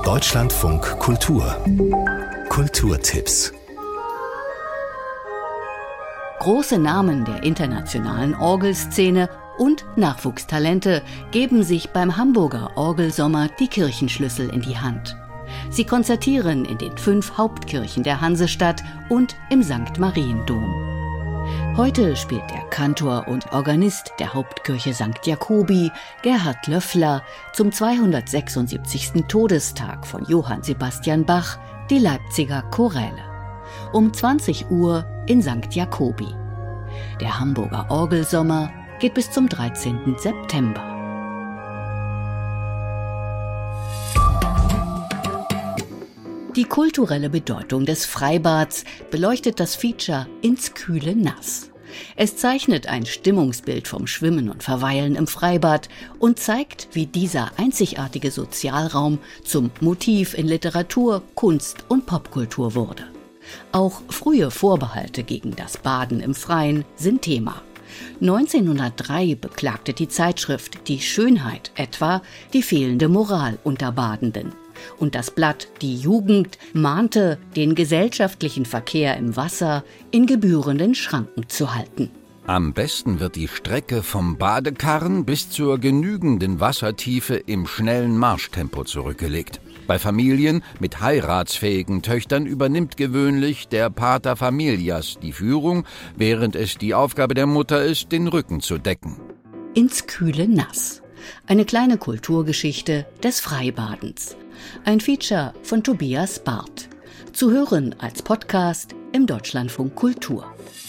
Deutschlandfunk Kultur. Kulturtipps. Große Namen der internationalen Orgelszene und Nachwuchstalente geben sich beim Hamburger Orgelsommer die Kirchenschlüssel in die Hand. Sie konzertieren in den 5 Hauptkirchen der Hansestadt und im St. Mariendom. Heute spielt der Kantor und Organist der Hauptkirche St. Jakobi, Gerhard Löffler, zum 276. Todestag von Johann Sebastian Bach die Leipziger Choräle. Um 20 Uhr in St. Jakobi. Der Hamburger Orgelsommer geht bis zum 13. September. Die kulturelle Bedeutung des Freibads beleuchtet das Feature »Ins kühle Nass«. Es zeichnet ein Stimmungsbild vom Schwimmen und Verweilen im Freibad und zeigt, wie dieser einzigartige Sozialraum zum Motiv in Literatur, Kunst und Popkultur wurde. Auch frühe Vorbehalte gegen das Baden im Freien sind Thema. 1903 beklagte die Zeitschrift Die Schönheit etwa die fehlende Moral unter Badenden. Und das Blatt Die Jugend mahnte, den gesellschaftlichen Verkehr im Wasser in gebührenden Schranken zu halten. Am besten wird die Strecke vom Badekarren bis zur genügenden Wassertiefe im schnellen Marschtempo zurückgelegt. Bei Familien mit heiratsfähigen Töchtern übernimmt gewöhnlich der Pater Familias die Führung, während es die Aufgabe der Mutter ist, den Rücken zu decken. Ins kühle Nass. Eine kleine Kulturgeschichte des Freibadens. Ein Feature von Tobias Barth. Zu hören als Podcast im Deutschlandfunk Kultur.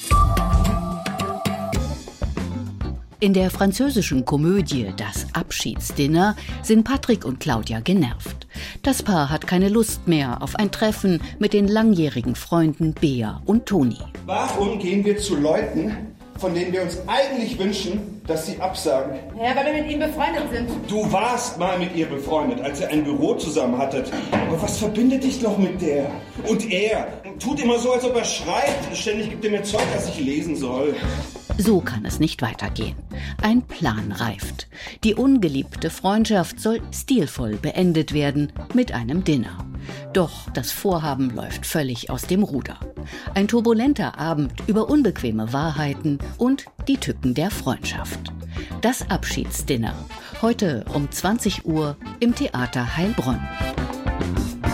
In der französischen Komödie Das Abschiedsdinner sind Patrick und Claudia genervt. Das Paar hat keine Lust mehr auf ein Treffen mit den langjährigen Freunden Bea und Toni. Warum gehen wir zu Leuten, von denen wir uns eigentlich wünschen, dass sie absagen? Ja, weil wir mit ihnen befreundet sind. Du warst mal mit ihr befreundet, als ihr ein Büro zusammen hattet. Aber was verbindet dich noch mit der? Und er tut immer so, als ob er schreibt. Ständig gibt er mir Zeug, das ich lesen soll. So kann es nicht weitergehen. Ein Plan reift. Die ungeliebte Freundschaft soll stilvoll beendet werden mit einem Dinner. Doch das Vorhaben läuft völlig aus dem Ruder. Ein turbulenter Abend über unbequeme Wahrheiten und die Tücken der Freundschaft. Das Abschiedsdinner. Heute um 20 Uhr im Theater Heilbronn.